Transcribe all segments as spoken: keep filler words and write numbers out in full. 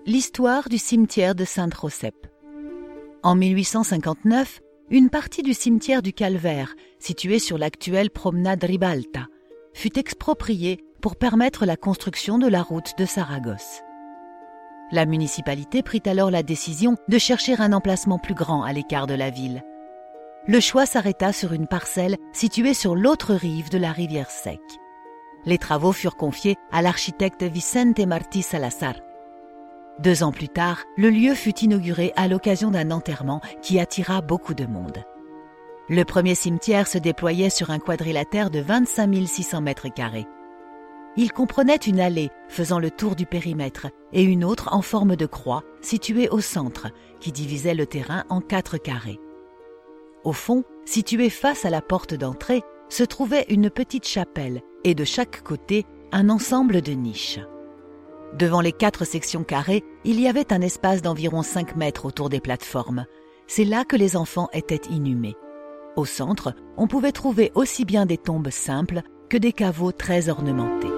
l'histoire du cimetière de Saint-Josep. En mille huit cent cinquante-neuf, une partie du cimetière du Calvaire, situé sur l'actuelle promenade Ribalta, fut expropriée pour permettre la construction de la route de Saragosse. La municipalité prit alors la décision de chercher un emplacement plus grand à l'écart de la ville. Le choix s'arrêta sur une parcelle située sur l'autre rive de la rivière Sec. Les travaux furent confiés à l'architecte Vicente Martí Salazar. Deux ans plus tard, le lieu fut inauguré à l'occasion d'un enterrement qui attira beaucoup de monde. Le premier cimetière se déployait sur un quadrilatère de vingt-cinq mille six cents mètres carrés. Il comprenait une allée faisant le tour du périmètre et une autre en forme de croix située au centre qui divisait le terrain en quatre carrés. Au fond, située face à la porte d'entrée, se trouvait une petite chapelle et de chaque côté un ensemble de niches. Devant les quatre sections carrées, il y avait un espace d'environ cinq mètres autour des plateformes. C'est là que les enfants étaient inhumés. Au centre, on pouvait trouver aussi bien des tombes simples que des caveaux très ornementés.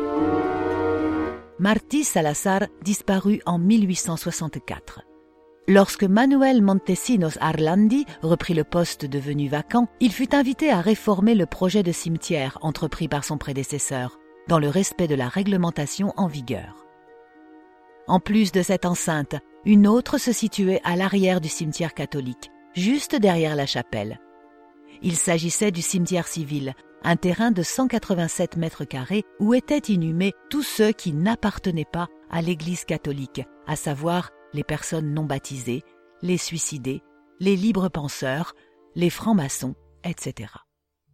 Martí Salazar disparut en mille huit cent soixante-quatre. Lorsque Manuel Montesinos Harlandi reprit le poste devenu vacant, il fut invité à réformer le projet de cimetière entrepris par son prédécesseur, dans le respect de la réglementation en vigueur. En plus de cette enceinte, une autre se situait à l'arrière du cimetière catholique, juste derrière la chapelle. Il s'agissait du cimetière civil, un terrain de cent quatre-vingt-sept mètres carrés où étaient inhumés tous ceux qui n'appartenaient pas à l'Église catholique, à savoir les personnes non baptisées, les suicidés, les libres penseurs, les francs-maçons, et cetera.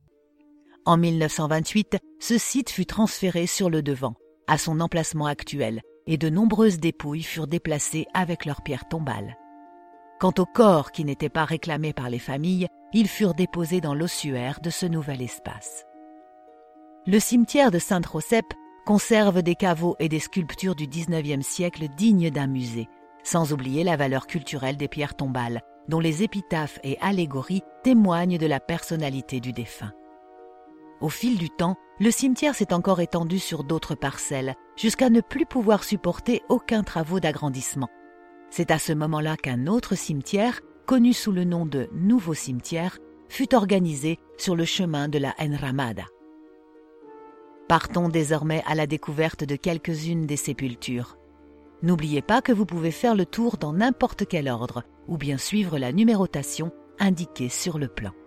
En mille neuf cent vingt-huit, ce site fut transféré sur le devant, à son emplacement actuel, et de nombreuses dépouilles furent déplacées avec leurs pierres tombales. Quant aux corps qui n'étaient pas réclamés par les familles, ils furent déposés dans l'ossuaire de ce nouvel espace. Le cimetière de Saint-Josep conserve des caveaux et des sculptures du dix-neuvième siècle dignes d'un musée, sans oublier la valeur culturelle des pierres tombales, dont les épitaphes et allégories témoignent de la personnalité du défunt. Au fil du temps, le cimetière s'est encore étendu sur d'autres parcelles, jusqu'à ne plus pouvoir supporter aucun travaux d'agrandissement. C'est à ce moment-là qu'un autre cimetière, connu sous le nom de Nouveau Cimetière, fut organisé sur le chemin de la Enramada. Partons désormais à la découverte de quelques-unes des sépultures. N'oubliez pas que vous pouvez faire le tour dans n'importe quel ordre ou bien suivre la numérotation indiquée sur le plan.